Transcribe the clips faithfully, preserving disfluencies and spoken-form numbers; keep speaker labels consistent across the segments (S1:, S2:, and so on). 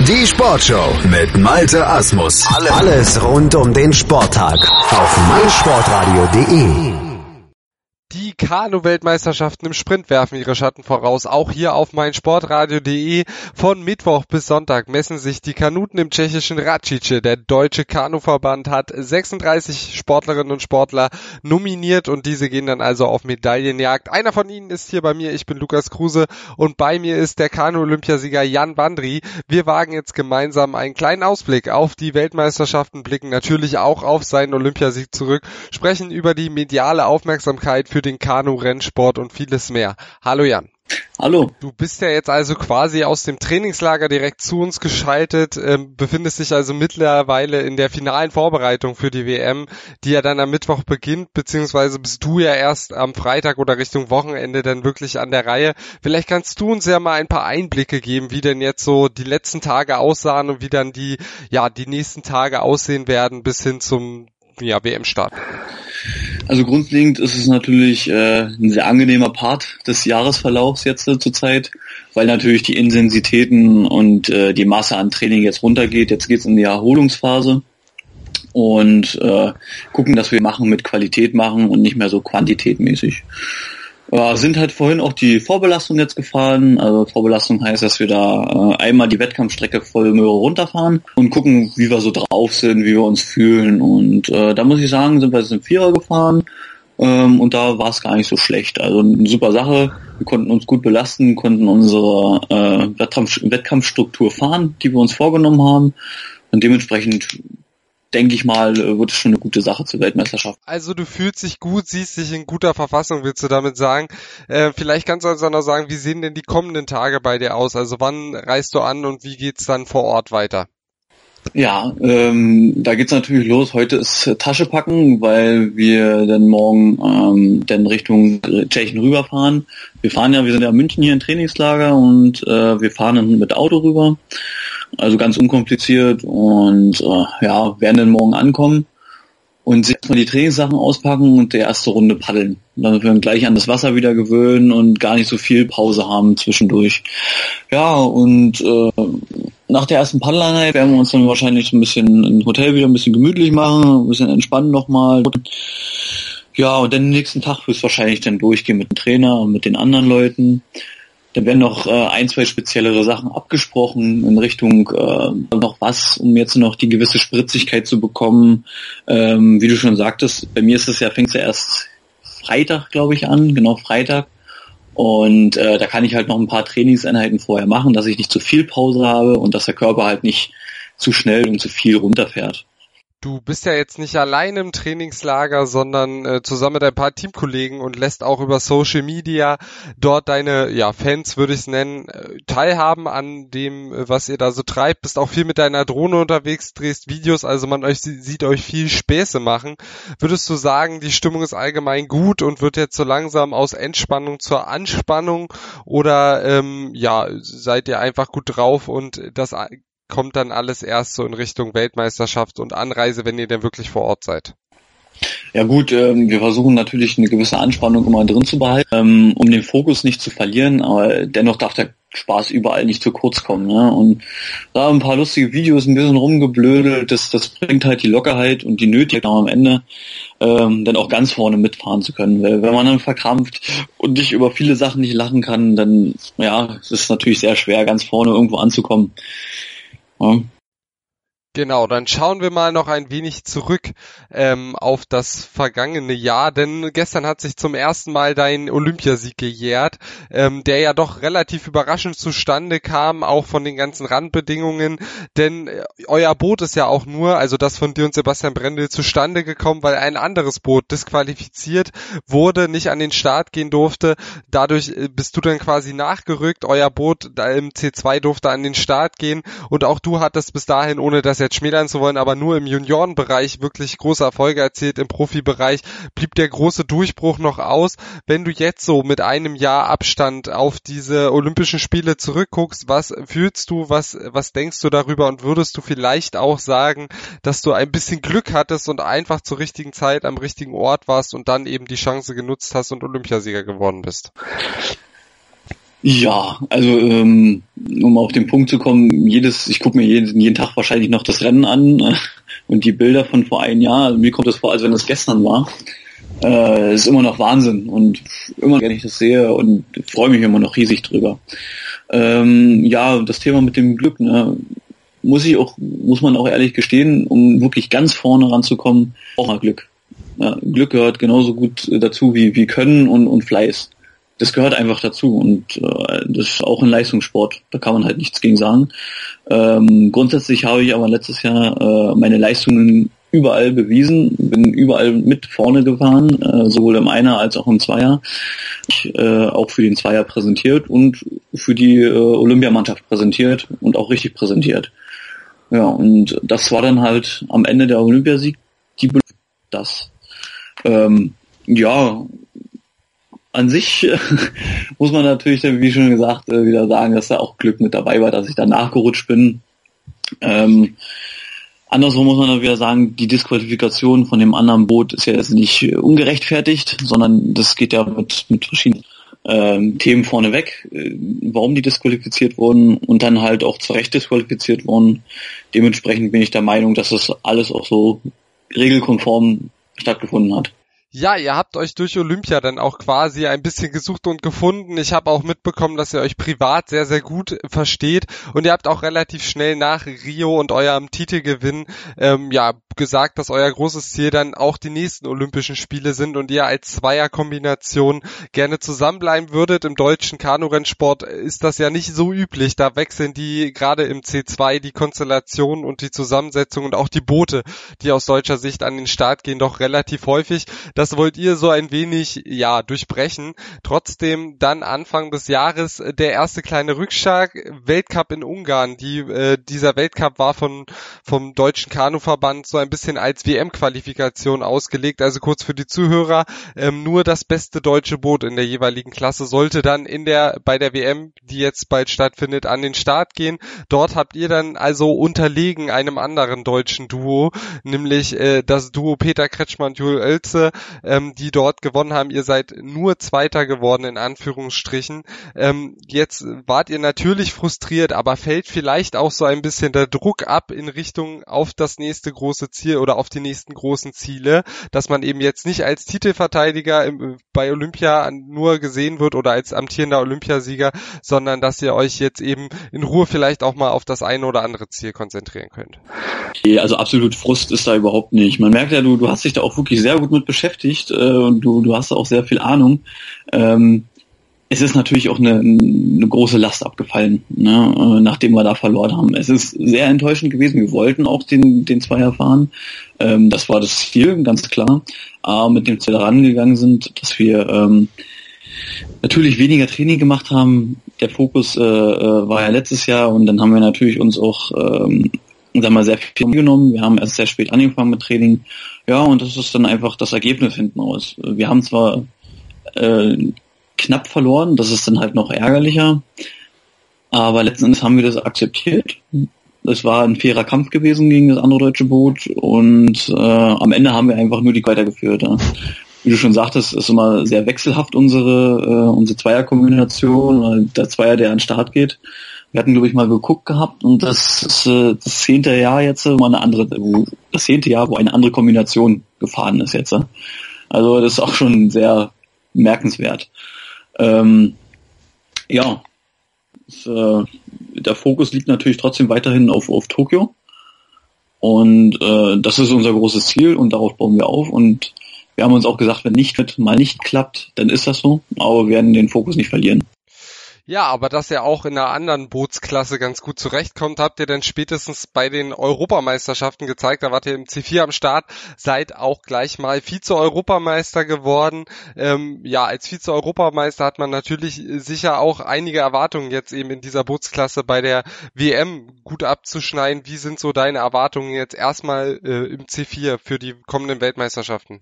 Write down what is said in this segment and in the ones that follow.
S1: Die Sportshow mit Malte Asmus. Alles rund um den Sporttag auf meinsportradio punkt de.
S2: Die Kanu-Weltmeisterschaften im Sprint werfen ihre Schatten voraus. Auch hier auf meinsportradio punkt de. Von Mittwoch bis Sonntag messen sich die Kanuten im tschechischen Račice. Der deutsche Kanuverband hat sechsunddreißig Sportlerinnen und Sportler nominiert und diese gehen dann also auf Medaillenjagd. Einer von ihnen ist hier bei mir. Ich bin Lukas Kruse und bei mir ist der Kanu-Olympiasieger Jan Bandry. Wir wagen jetzt gemeinsam einen kleinen Ausblick auf die Weltmeisterschaften, blicken natürlich auch auf seinen Olympiasieg zurück, sprechen über die mediale Aufmerksamkeit für den Kanu-Rennsport und vieles mehr. Hallo Jan.
S3: Hallo.
S2: Du bist ja jetzt also quasi aus dem Trainingslager direkt zu uns geschaltet, ähm, befindest dich also mittlerweile in der finalen Vorbereitung für die W M, die ja dann am Mittwoch beginnt, beziehungsweise bist du ja erst am Freitag oder Richtung Wochenende dann wirklich an der Reihe. Vielleicht kannst du uns ja mal ein paar Einblicke geben, wie denn jetzt so die letzten Tage aussahen und wie dann die, ja, die nächsten Tage aussehen werden bis hin zum, ja, W M-Start.
S3: Also grundlegend ist es natürlich äh, ein sehr angenehmer Part des Jahresverlaufs jetzt äh, zurzeit, weil natürlich die Intensitäten und äh, die Masse an Training jetzt runtergeht. Jetzt geht's in die Erholungsphase und äh, gucken, dass wir machen mit Qualität machen und nicht mehr so quantitätmäßig. Äh, sind halt vorhin auch die Vorbelastung jetzt gefahren. Also Vorbelastung heißt, dass wir da äh, einmal die Wettkampfstrecke voll Möhre runterfahren und gucken, wie wir so drauf sind, wie wir uns fühlen. Und äh, da muss ich sagen, sind wir jetzt im Vierer gefahren ähm, und da war es gar nicht so schlecht. Also eine super Sache. Wir konnten uns gut belasten, konnten unsere äh, Wettkampf- Wettkampfstruktur fahren, die wir uns vorgenommen haben. Und dementsprechend denke ich mal, wird es schon eine gute Sache zur Weltmeisterschaft.
S2: Also du fühlst dich gut, siehst dich in guter Verfassung, willst du damit sagen. Äh, vielleicht kannst du uns auch noch sagen, wie sehen denn die kommenden Tage bei dir aus? Also wann reist du an und wie geht's dann vor Ort weiter?
S3: Ja, ähm, da geht's natürlich los. Heute ist Tasche packen, weil wir dann morgen ähm, dann Richtung Tschechien rüberfahren. Wir fahren ja, wir sind ja in München hier im Trainingslager und äh, wir fahren dann mit Auto rüber. Also ganz unkompliziert und äh, ja, werden dann morgen ankommen und sich erstmal die Trainingssachen auspacken und die erste Runde paddeln. Damit wir dann gleich an das Wasser wieder gewöhnen und gar nicht so viel Pause haben zwischendurch. Ja, und äh, nach der ersten Paddeleinheit werden wir uns dann wahrscheinlich so ein bisschen im Hotel wieder ein bisschen gemütlich machen, ein bisschen entspannen nochmal. Ja, und dann den nächsten Tag wird es wahrscheinlich dann durchgehen mit dem Trainer und mit den anderen Leuten. Dann werden noch äh, ein, zwei speziellere Sachen abgesprochen in Richtung äh, noch was, um jetzt noch die gewisse Spritzigkeit zu bekommen. Ähm, wie du schon sagtest, bei mir ist es ja, fängt es ja erst Freitag, glaube ich, an, genau Freitag. Und äh, da kann ich halt noch ein paar Trainingseinheiten vorher machen, dass ich nicht zu viel Pause habe und dass der Körper halt nicht zu schnell und zu viel runterfährt.
S2: Du bist ja jetzt nicht allein im Trainingslager, sondern äh, zusammen mit ein paar Teamkollegen und lässt auch über Social Media dort deine ja Fans, würde ich es nennen, äh, teilhaben an dem, äh, was ihr da so treibt. Bist auch viel mit deiner Drohne unterwegs, drehst Videos, also man euch sieht euch viel Späße machen. Würdest du sagen, die Stimmung ist allgemein gut und wird jetzt so langsam aus Entspannung zur Anspannung oder ähm, ja seid ihr einfach gut drauf und das kommt dann alles erst so in Richtung Weltmeisterschaft und Anreise, wenn ihr denn wirklich vor Ort seid?
S3: Ja gut, ähm, wir versuchen natürlich eine gewisse Anspannung immer drin zu behalten, ähm, um den Fokus nicht zu verlieren, aber dennoch darf der Spaß überall nicht zu kurz kommen. Ne? Und da ein paar lustige Videos, ein bisschen rumgeblödelt, das, das bringt halt die Lockerheit und die Nötigkeit am Ende, ähm, dann auch ganz vorne mitfahren zu können. Weil wenn man dann verkrampft und nicht über viele Sachen nicht lachen kann, dann ja, es ist natürlich sehr schwer, ganz vorne irgendwo anzukommen. Ja.
S2: Genau, dann schauen wir mal noch ein wenig zurück ähm, auf das vergangene Jahr, denn gestern hat sich zum ersten Mal dein Olympiasieg gejährt, ähm, der ja doch relativ überraschend zustande kam, auch von den ganzen Randbedingungen, denn äh, euer Boot ist ja auch nur, also das von dir und Sebastian Brendel, zustande gekommen, weil ein anderes Boot disqualifiziert wurde, nicht an den Start gehen durfte, dadurch äh, bist du dann quasi nachgerückt, euer Boot da im C zwei durfte an den Start gehen und auch du hattest bis dahin, ohne dass jetzt schmälern zu wollen, aber nur im Juniorenbereich wirklich große Erfolge erzielt. Im Profibereich blieb der große Durchbruch noch aus. Wenn du jetzt so mit einem Jahr Abstand auf diese Olympischen Spiele zurückguckst, was fühlst du, was, was denkst du darüber und würdest du vielleicht auch sagen, dass du ein bisschen Glück hattest und einfach zur richtigen Zeit am richtigen Ort warst und dann eben die Chance genutzt hast und Olympiasieger geworden bist?
S3: Ja, also ähm, um auf den Punkt zu kommen, jedes, ich gucke mir jeden, jeden Tag wahrscheinlich noch das Rennen an äh, und die Bilder von vor einem Jahr, also mir kommt das vor, als wenn das gestern war. Äh, ist immer noch Wahnsinn und immer wenn ich das sehe und freue mich immer noch riesig drüber. Ähm, ja, das Thema mit dem Glück, ne, muss ich auch, muss man auch ehrlich gestehen, um wirklich ganz vorne ranzukommen, auch mal Glück. Ja, Glück gehört genauso gut dazu wie, wie Können und, und Fleiß. Das gehört einfach dazu und äh, das ist auch ein Leistungssport, da kann man halt nichts gegen sagen. Ähm, grundsätzlich habe ich aber letztes Jahr äh, meine Leistungen überall bewiesen, bin überall mit vorne gefahren, äh, sowohl im Einer als auch im Zweier. Ich, äh, auch für den Zweier präsentiert und für die äh, Olympiamannschaft präsentiert und auch richtig präsentiert. Ja, und das war dann halt am Ende der Olympiasieg die Be- das. Ähm, ja, an sich muss man natürlich, wie schon gesagt, wieder sagen, dass da auch Glück mit dabei war, dass ich da nachgerutscht bin. Ähm, andersrum muss man dann wieder sagen, die Disqualifikation von dem anderen Boot ist ja jetzt nicht ungerechtfertigt, sondern das geht ja mit, mit verschiedenen ähm, Themen vorneweg, äh, warum die disqualifiziert wurden und dann halt auch zu Recht disqualifiziert wurden. Dementsprechend bin ich der Meinung, dass das alles auch so regelkonform stattgefunden hat.
S2: Ja, ihr habt euch durch Olympia dann auch quasi ein bisschen gesucht und gefunden. Ich habe auch mitbekommen, dass ihr euch privat sehr, sehr gut versteht und ihr habt auch relativ schnell nach Rio und eurem Titelgewinn ähm, ja gesagt, dass euer großes Ziel dann auch die nächsten Olympischen Spiele sind und ihr als Zweierkombination gerne zusammenbleiben würdet. Im deutschen Kanurennsport ist das ja nicht so üblich. Da wechseln die gerade im C zwei die Konstellation und die Zusammensetzung und auch die Boote, die aus deutscher Sicht an den Start gehen, doch relativ häufig. Das wollt ihr so ein wenig, ja, durchbrechen. Trotzdem dann Anfang des Jahres der erste kleine Rückschlag, Weltcup in Ungarn. Die, äh, dieser Weltcup war von, vom Deutschen Kanuverband so ein bisschen als W M-Qualifikation ausgelegt. Also kurz für die Zuhörer, ähm, nur das beste deutsche Boot in der jeweiligen Klasse sollte dann in der, bei der W M, die jetzt bald stattfindet, an den Start gehen. Dort habt ihr dann also unterlegen einem anderen deutschen Duo, nämlich äh, das Duo Peter Kretschmann und Joel Oelze, ähm, die dort gewonnen haben. Ihr seid nur Zweiter geworden, in Anführungsstrichen. Ähm, jetzt wart ihr natürlich frustriert, aber fällt vielleicht auch so ein bisschen der Druck ab in Richtung auf das nächste große Ziel oder auf die nächsten großen Ziele, dass man eben jetzt nicht als Titelverteidiger im, bei Olympia nur gesehen wird oder als amtierender Olympiasieger, sondern dass ihr euch jetzt eben in Ruhe vielleicht auch mal auf das eine oder andere Ziel konzentrieren könnt.
S3: Also absolut Frust ist da überhaupt nicht. Man merkt ja, du, du hast dich da auch wirklich sehr gut mit beschäftigt äh, und du, du hast da auch sehr viel Ahnung. Ähm, es ist natürlich auch eine, eine große Last abgefallen, ne, äh, nachdem wir da verloren haben. Es ist sehr enttäuschend gewesen. Wir wollten auch den, den Zweier fahren. Ähm, das war das Ziel, ganz klar. Aber mit dem Ziel rangegangen sind, dass wir ähm, natürlich weniger Training gemacht haben. Der Fokus äh, war ja letztes Jahr und dann haben wir natürlich uns auch ähm, sagen wir, sehr viel genommen. Wir haben erst sehr spät angefangen mit Training. Ja, und das ist dann einfach das Ergebnis hinten raus. Wir haben zwar äh, knapp verloren, das ist dann halt noch ärgerlicher, aber letzten Endes haben wir das akzeptiert. Es war ein fairer Kampf gewesen gegen das andere deutsche Boot und äh, am Ende haben wir einfach nur die weitergeführt. Ja. Wie du schon sagtest, ist immer sehr wechselhaft unsere äh, unsere Zweierkombination, der Zweier, der an den Start geht. Wir hatten, glaube ich, mal geguckt gehabt und das ist äh, das zehnte Jahr jetzt, wo eine andere, wo, das zehnte Jahr, wo eine andere Kombination gefahren ist jetzt. Also das ist auch schon sehr merkenswert. Ähm, ja, das, äh, der Fokus liegt natürlich trotzdem weiterhin auf, auf Tokio und äh, das ist unser großes Ziel und darauf bauen wir auf und wir haben uns auch gesagt, wenn nicht mal nicht klappt, dann ist das so, aber wir werden den Fokus nicht verlieren.
S2: Ja, aber dass er auch in einer anderen Bootsklasse ganz gut zurechtkommt, habt ihr dann spätestens bei den Europameisterschaften gezeigt. Da wart ihr im C vier am Start, seid auch gleich mal Vize-Europameister geworden. Ähm, ja, als Vize-Europameister hat man natürlich sicher auch einige Erwartungen jetzt eben in dieser Bootsklasse bei der W M gut abzuschneiden. Wie sind so deine Erwartungen jetzt erstmal äh, im C vier für die kommenden Weltmeisterschaften?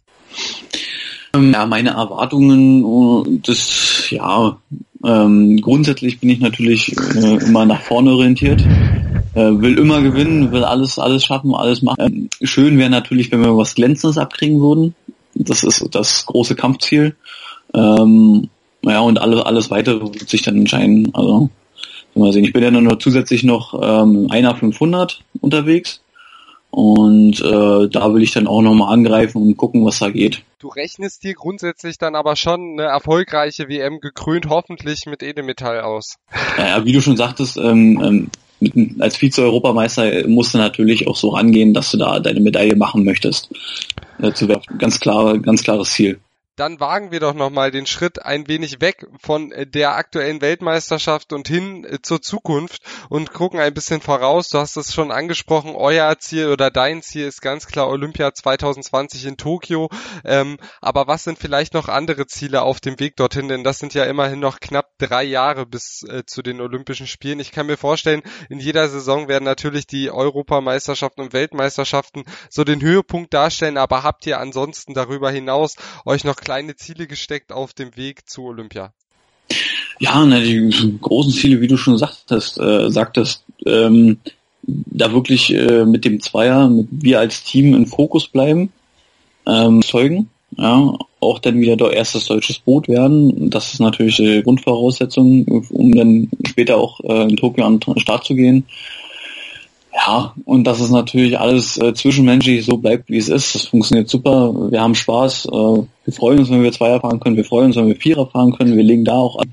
S3: Ja, meine Erwartungen, das, ja, ähm, grundsätzlich bin ich natürlich äh, immer nach vorne orientiert, äh, will immer gewinnen, will alles, alles schaffen, alles machen. Ähm, schön wäre natürlich, wenn wir was Glänzendes abkriegen würden. Das ist das große Kampfziel. Ähm, Naja, und alles, alles weitere wird sich dann entscheiden. Also, mal sehen. Ich bin ja dann noch zusätzlich noch ähm, einer fünfhundert unterwegs. Und äh, da will ich dann auch nochmal angreifen und gucken, was da geht.
S2: Du rechnest dir grundsätzlich dann aber schon eine erfolgreiche W M gekrönt, hoffentlich mit Edelmetall aus.
S3: Ja, wie du schon sagtest, ähm, ähm, mit, als Vize-Europameister musst du natürlich auch so rangehen, dass du da deine Medaille machen möchtest. Dazu wäre ganz klar, ganz klares Ziel.
S2: Dann wagen wir doch nochmal den Schritt ein wenig weg von der aktuellen Weltmeisterschaft und hin zur Zukunft und gucken ein bisschen voraus. Du hast es schon angesprochen, euer Ziel oder dein Ziel ist ganz klar Olympia zwanzig zwanzig in Tokio. Ähm, aber was sind vielleicht noch andere Ziele auf dem Weg dorthin? Denn das sind ja immerhin noch knapp drei Jahre bis äh, zu den Olympischen Spielen. Ich kann mir vorstellen, in jeder Saison werden natürlich die Europameisterschaften und Weltmeisterschaften so den Höhepunkt darstellen. Aber habt ihr ansonsten darüber hinaus euch noch kleine Ziele gesteckt auf dem Weg zu Olympia?
S3: Ja, ne, die großen Ziele, wie du schon sagtest, äh, sagtest, ähm, da wirklich äh, mit dem Zweier, mit wir als Team in Fokus bleiben, ähm, zeugen, ja, auch dann wieder doch erstes deutsches Boot werden. Das ist natürlich die Grundvoraussetzung, um dann später auch äh, in Tokio an den Start zu gehen. Ja, und dass es natürlich alles äh, zwischenmenschlich so bleibt, wie es ist. Das funktioniert super. Wir haben Spaß. Äh, wir freuen uns, wenn wir Zweier fahren können. Wir freuen uns, wenn wir Vierer fahren können. Wir legen da auch an.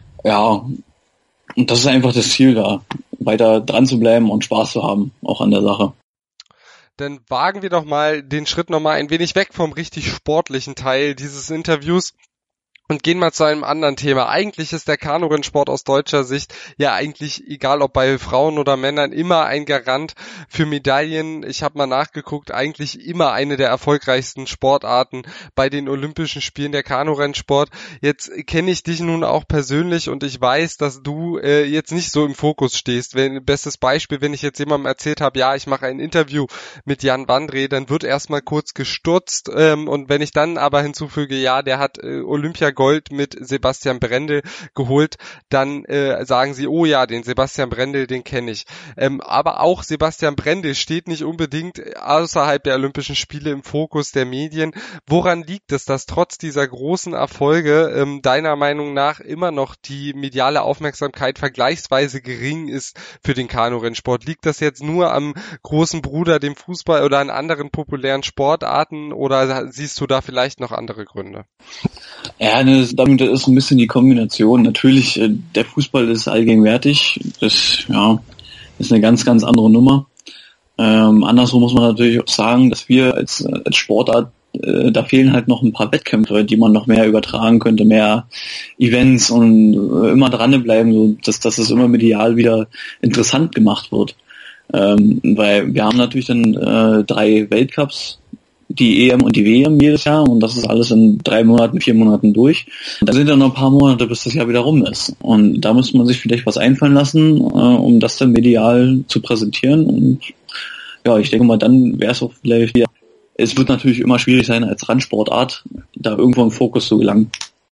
S3: Ja, und das ist einfach das Ziel da, weiter dran zu bleiben und Spaß zu haben, auch an der Sache.
S2: Dann wagen wir doch mal den Schritt noch mal ein wenig weg vom richtig sportlichen Teil dieses Interviews und gehen mal zu einem anderen Thema. Eigentlich ist der Kanurennsport aus deutscher Sicht ja eigentlich, egal ob bei Frauen oder Männern, immer ein Garant für Medaillen. Ich habe mal nachgeguckt, eigentlich immer eine der erfolgreichsten Sportarten bei den Olympischen Spielen, der Kanurennsport. Jetzt kenne ich dich nun auch persönlich und ich weiß, dass du äh, jetzt nicht so im Fokus stehst. Wenn, bestes Beispiel, wenn ich jetzt jemandem erzählt habe, ja, ich mache ein Interview mit Jan Wandre, dann wird erstmal kurz gestutzt ähm, und wenn ich dann aber hinzufüge, ja, der hat äh, Olympia Gold mit Sebastian Brendel geholt, dann äh, sagen sie, oh ja, den Sebastian Brendel, den kenne ich. Ähm, aber auch Sebastian Brendel steht nicht unbedingt außerhalb der Olympischen Spiele im Fokus der Medien. Woran liegt es, dass trotz dieser großen Erfolge ähm, deiner Meinung nach immer noch die mediale Aufmerksamkeit vergleichsweise gering ist für den Kanurennsport? Liegt das jetzt nur am großen Bruder, dem Fußball oder an anderen populären Sportarten oder siehst du da vielleicht noch andere Gründe?
S3: Ja, ne, damit ist ein bisschen die Kombination. Natürlich, äh, der Fußball ist allgegenwärtig. Das, ja, ist eine ganz, ganz andere Nummer. Ähm, andersrum muss man natürlich auch sagen, dass wir als, als Sportart, äh, da fehlen halt noch ein paar Wettkämpfe, die man noch mehr übertragen könnte, mehr Events und äh, immer dranbleiben, so dass, dass es immer medial wieder interessant gemacht wird. Ähm, weil wir haben natürlich dann äh, drei Weltcups, die E M und die W M jedes Jahr und das ist alles in drei Monaten, vier Monaten durch. Da sind dann noch ein paar Monate, bis das Jahr wieder rum ist. Und da muss man sich vielleicht was einfallen lassen, äh, um das dann medial zu präsentieren. Und ja, ich denke mal, dann wäre es auch vielleicht wieder, es wird natürlich immer schwierig sein, als Randsportart da irgendwo im Fokus zu gelangen.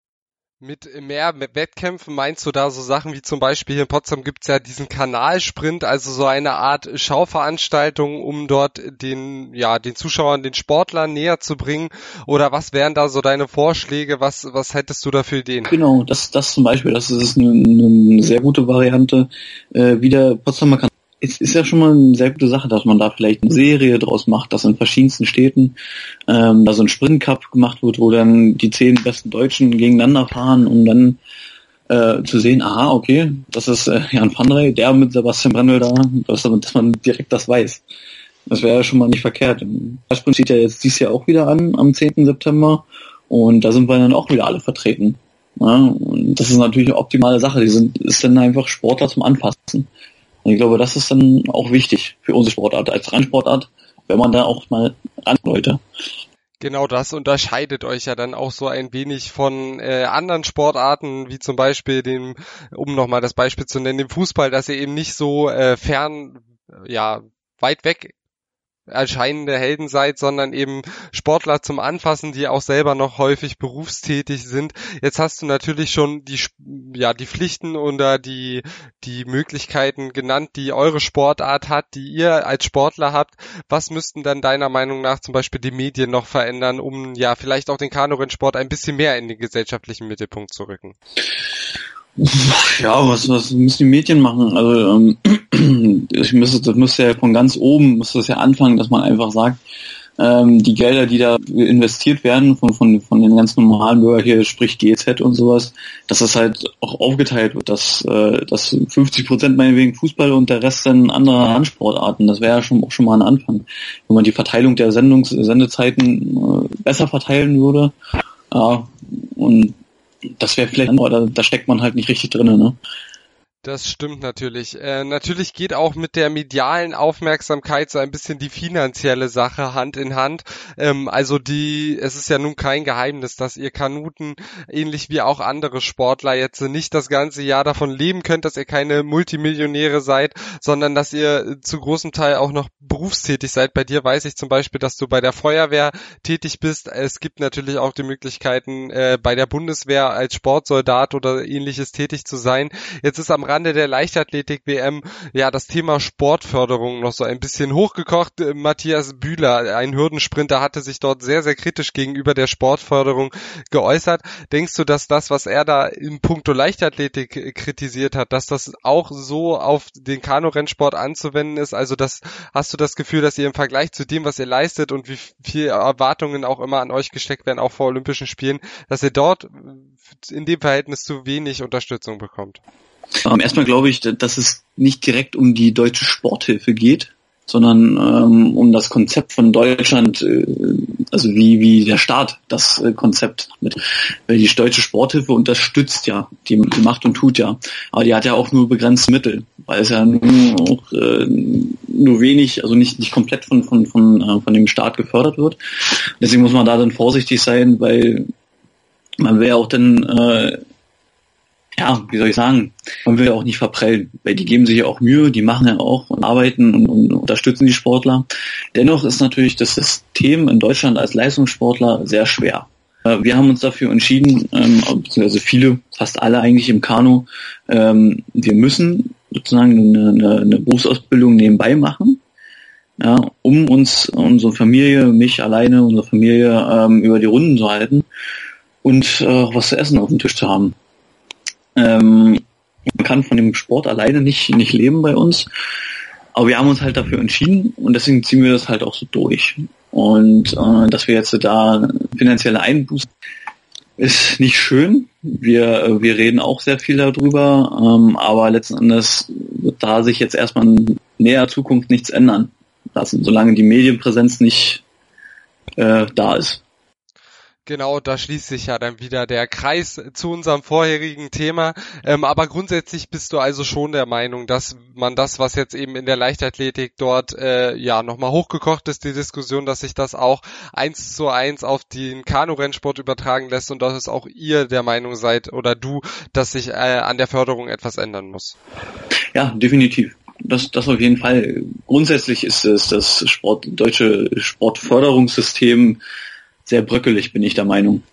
S2: Mit mehr Wettkämpfen meinst du da so Sachen wie zum Beispiel hier in Potsdam gibt's ja diesen Kanalsprint, also so eine Art Schauveranstaltung, um dort den, ja, den Zuschauern, den Sportlern näher zu bringen? Oder was wären da so deine Vorschläge? Was, was hättest du da für Ideen?
S3: Genau, das, das zum Beispiel, das ist eine, eine sehr gute Variante, äh, wie der Potsdamer Kanal. Es ist ja schon mal eine sehr gute Sache, dass man da vielleicht eine Serie draus macht, dass in verschiedensten Städten ähm, da so ein Sprint-Cup gemacht wird, wo dann die zehn besten Deutschen gegeneinander fahren, um dann äh, zu sehen, aha, okay, das ist äh, Jan Vandrey, der mit Sebastian Brendel da, dass, dass man direkt das weiß. Das wäre ja schon mal nicht verkehrt. Der Sprint steht ja jetzt dieses Jahr auch wieder an, am zehnten September, und da sind wir dann auch wieder alle vertreten. Ja, und das ist natürlich eine optimale Sache, die sind ist dann einfach Sportler zum Anfassen. Und ich glaube, das ist dann auch wichtig für unsere Sportart als Randsportart, wenn man da auch mal ran Leute.
S2: Genau, das unterscheidet euch ja dann auch so ein wenig von äh, anderen Sportarten, wie zum Beispiel dem, um nochmal das Beispiel zu nennen, dem Fußball, dass ihr eben nicht so äh, fern, ja, weit weg erscheinende Helden seid, sondern eben Sportler zum Anfassen, die auch selber noch häufig berufstätig sind. Jetzt hast du natürlich schon die ja die Pflichten oder die die Möglichkeiten genannt, die eure Sportart hat, die ihr als Sportler habt. Was müssten dann deiner Meinung nach zum Beispiel die Medien noch verändern, um ja vielleicht auch den Kanurennsport ein bisschen mehr in den gesellschaftlichen Mittelpunkt zu rücken?
S3: Ja, was, was müssen die Medien machen? Also ähm, ich müsste, das müsste ja von ganz oben, müsste das ja anfangen, dass man einfach sagt, ähm, die Gelder, die da investiert werden von von von den ganz normalen Bürgern hier, sprich G E Z und sowas, dass das halt auch aufgeteilt wird, dass äh, dass fünfzig Prozent meinetwegen Fußball und der Rest dann andere Randsportarten. Das wäre ja schon auch schon mal ein Anfang, wenn man die Verteilung der Sendungs Sendezeiten äh, besser verteilen würde. Ja, und das wäre vielleicht, aber da, da steckt man halt nicht richtig drin, ne?
S2: Das stimmt natürlich. Äh, natürlich geht auch mit der medialen Aufmerksamkeit so ein bisschen die finanzielle Sache Hand in Hand. Ähm, also die, es ist ja nun kein Geheimnis, dass ihr Kanuten, ähnlich wie auch andere Sportler, jetzt nicht das ganze Jahr davon leben könnt, dass ihr keine Multimillionäre seid, sondern dass ihr zu großem Teil auch noch berufstätig seid. Bei dir weiß ich zum Beispiel, dass du bei der Feuerwehr tätig bist. Es gibt natürlich auch die Möglichkeiten, äh, bei der Bundeswehr als Sportsoldat oder ähnliches tätig zu sein. Jetzt ist am Rande der Leichtathletik-W M ja das Thema Sportförderung noch so ein bisschen hochgekocht. Matthias Bühler, ein Hürdensprinter, hatte sich dort sehr, sehr kritisch gegenüber der Sportförderung geäußert. Denkst du, dass das, was er da in puncto Leichtathletik kritisiert hat, dass das auch so auf den Kanurennsport anzuwenden ist? Also das, hast du das Gefühl, dass ihr im Vergleich zu dem, was ihr leistet und wie viel Erwartungen auch immer an euch gesteckt werden, auch vor Olympischen Spielen, dass ihr dort in dem Verhältnis zu wenig Unterstützung bekommt?
S3: Ähm, erstmal glaube ich, dass es nicht direkt um die deutsche Sporthilfe geht, sondern ähm, um das Konzept von Deutschland, äh, also wie wie der Staat das äh, Konzept mit, weil die deutsche Sporthilfe unterstützt ja, die, die macht und tut ja, aber die hat ja auch nur begrenzte Mittel, weil es ja nur, auch, äh, nur wenig, also nicht nicht komplett von von von äh, von dem Staat gefördert wird. Deswegen muss man da dann vorsichtig sein, weil man will ja auch dann äh, ja, wie soll ich sagen, man will ja auch nicht verprellen, weil die geben sich ja auch Mühe, die machen ja auch und arbeiten und, und unterstützen die Sportler. Dennoch ist natürlich das System in Deutschland als Leistungssportler sehr schwer. Wir haben uns dafür entschieden, ähm, beziehungsweise viele, fast alle eigentlich im Kanu, ähm, wir müssen sozusagen eine, eine, eine Berufsausbildung nebenbei machen, ja, um uns, unsere Familie, mich alleine, unsere Familie ähm, über die Runden zu halten und äh, was zu essen auf dem Tisch zu haben. Ähm, man kann von dem Sport alleine nicht nicht leben bei uns, aber wir haben uns halt dafür entschieden und deswegen ziehen wir das halt auch so durch. Und äh, dass wir jetzt da finanzielle Einbußen, ist nicht schön. Wir wir reden auch sehr viel darüber, ähm, aber letzten Endes wird da sich jetzt erstmal in näher Zukunft nichts ändern lassen, solange die Medienpräsenz nicht äh, da ist.
S2: Genau, da schließt sich ja dann wieder der Kreis zu unserem vorherigen Thema. Ähm, aber grundsätzlich bist du also schon der Meinung, dass man das, was jetzt eben in der Leichtathletik dort äh, ja nochmal hochgekocht ist, die Diskussion, dass sich das auch eins zu eins auf den Kanurennsport übertragen lässt und dass es auch ihr der Meinung seid oder du, dass sich äh, an der Förderung etwas ändern muss.
S3: Ja, definitiv. Das, das auf jeden Fall. Grundsätzlich ist es das Sport, deutsche Sportförderungssystem sehr bröckelig, bin ich der Meinung.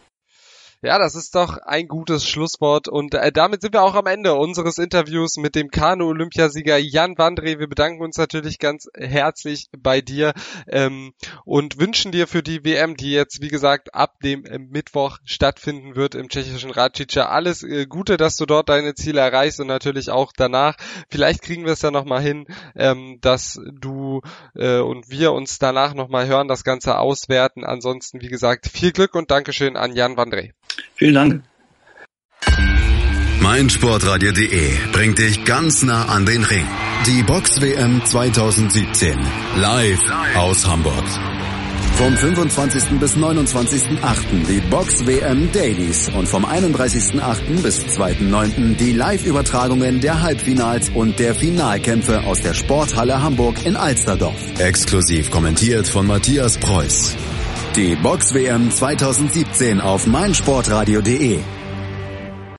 S2: Ja, das ist doch ein gutes Schlusswort und äh, damit sind wir auch am Ende unseres Interviews mit dem Kanu-Olympiasieger Jan Wandré. Wir bedanken uns natürlich ganz herzlich bei dir ähm, und wünschen dir für die W M, die jetzt wie gesagt ab dem äh, Mittwoch stattfinden wird im tschechischen Račice, alles äh, Gute, dass du dort deine Ziele erreichst und natürlich auch danach. Vielleicht kriegen wir es ja nochmal hin, ähm, dass du äh, und wir uns danach nochmal hören, das Ganze auswerten. Ansonsten, wie gesagt, viel Glück und Dankeschön an Jan Wandré.
S3: Vielen Dank.
S1: meinsportradio punkt de bringt dich ganz nah an den Ring. Die Box-W M zwanzig siebzehn. Live aus Hamburg. Vom fünfundzwanzigsten bis neunundzwanzigsten achten die Box-W M Dailies und vom einunddreißigsten achten bis zweiten neunten die Live-Übertragungen der Halbfinals und der Finalkämpfe aus der Sporthalle Hamburg in Alsterdorf. Exklusiv kommentiert von Matthias Preuß. Die Box-W M zwanzig siebzehn auf meinsportradio punkt de.